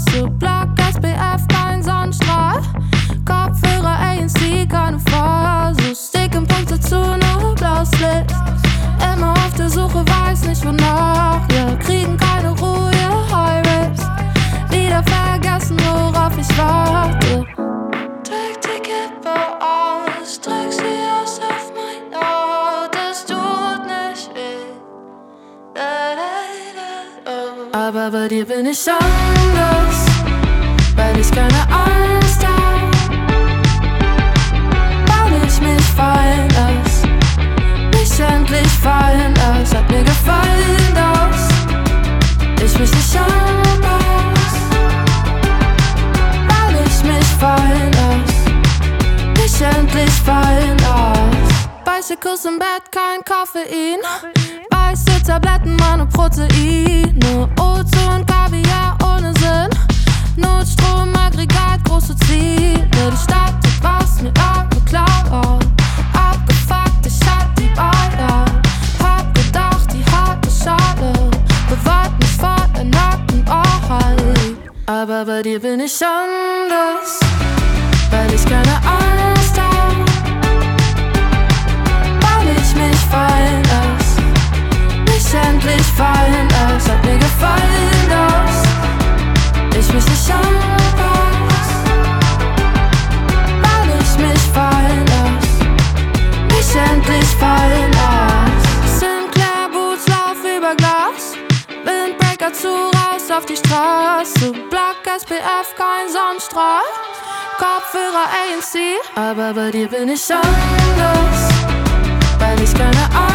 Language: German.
Straße. Block SPF, kein Sonnenstrahl. Kopfhörer ANC, keine Phase. Sticken Punkte zu, nur blaues Licht. Immer auf der Suche, weiß nicht wonach. Wir kriegen keine Ruhe, Highways. Wieder vergessen, worauf ich warte. Drück die Kippe aus, drück sie aus auf mein Haut. Es tut nicht weh. Aber bei dir bin ich anders, weil ich keine Angst hab, weil ich mich fallen lass, mich endlich fallen lass. Hat mir gefallen, dass ich mich nicht anpass, weil ich mich fallen lass, mich endlich fallen lass. Weiße Kuss im Bett, kein Koffein, weiße Tabletten, meine Proteine, O2 und Kaviar ohne Sinn, Notstromaggregat, große Ziele. Die Stadt tut, was mir klar. Abgefuckt, ich hatte die Wahl. Hab gedacht, die harte Schale bewahrt mich vor der nackten Wahrheit. Aber bei dir bin ich anders, weil ich keine Angst hab, weil ich mich fallen lass, mich endlich fallen lass. Hat mir gefallen, dass ich mich nicht anpass, weil ich mich fallen lass, mich endlich fallen lass. Sinclair Boots, lauf über Glas, Windbreaker zu, raus auf die Straße. Block SPF, kein Sonnenstrahl, Kopfhörer ANC. Aber bei dir bin ich anders, weil ich keine Angst